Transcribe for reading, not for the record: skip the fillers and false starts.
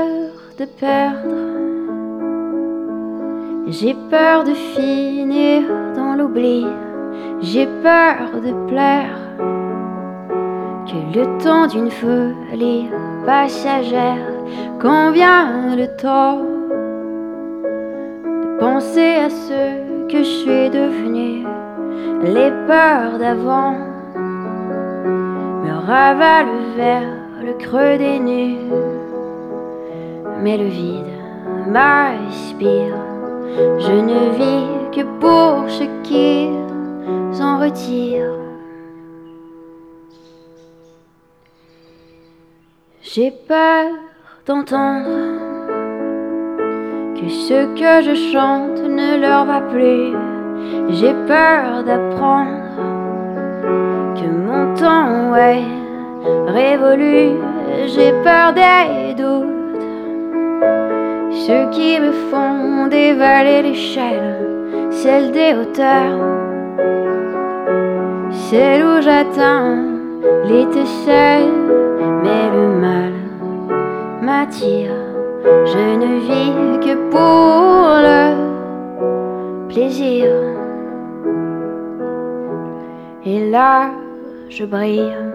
de perdre, j'ai peur de finir dans l'oubli, j'ai peur de plaire, que le temps d'une folie passagère, quand vient le temps de penser à ce que je suis devenu, les peurs d'avant me ravalent vers le creux des nues, mais le vide m'aspire. Je ne vis que pour ce qui s'en retire. J'ai peur d'entendre que ce que je chante ne leur va plus. J'ai peur d'apprendre que mon temps est révolu. J'ai peur des doutes, ceux qui me font dévaler l'échelle, celle des hauteurs, celle où j'atteins l'étincelle. Mais le mal m'attire, je ne vis que pour le plaisir. Et là, je brille.